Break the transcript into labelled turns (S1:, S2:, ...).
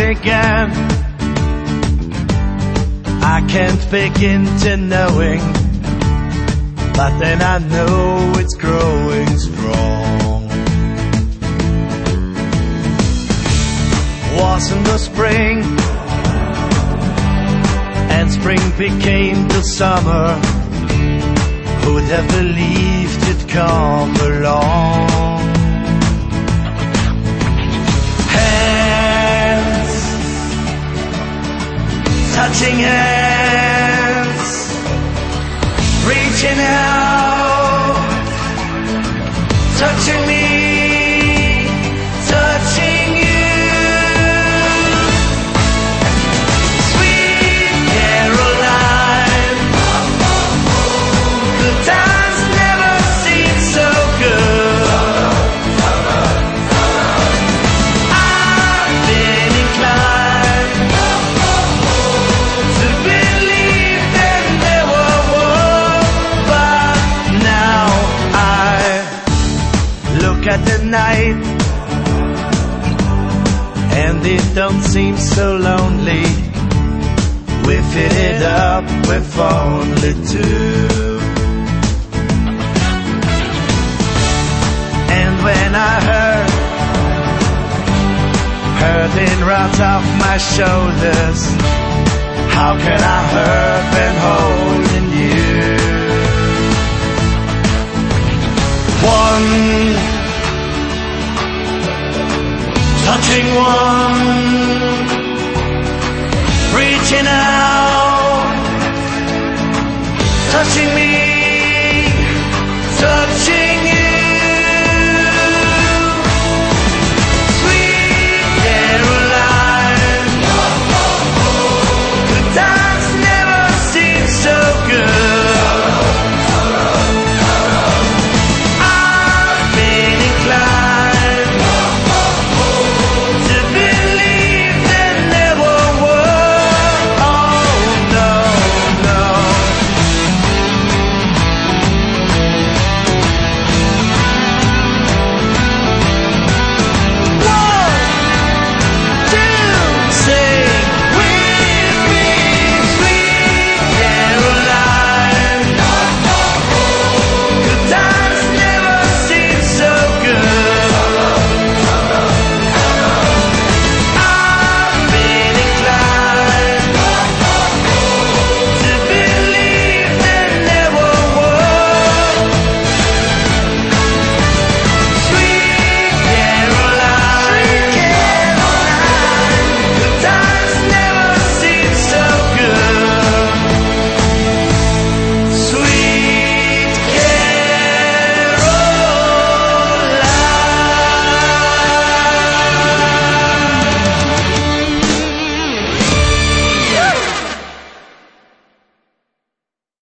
S1: began. I can't begin to knowing, but then I know it's growing strong. Was in the spring, and spring became the summer. Who'd have believed it'd come along? Hands, touching hands, reaching out, touching me, touching you. Sweet Caroline, the times never seem so good. I've been inclined to believe that there were war, but now I look at the night and it don't seem so lonely. We fit it up with only two. And when I heard hurting right off my shoulders, how can I hurt when holding you? One, touching one, reaching out, touching me.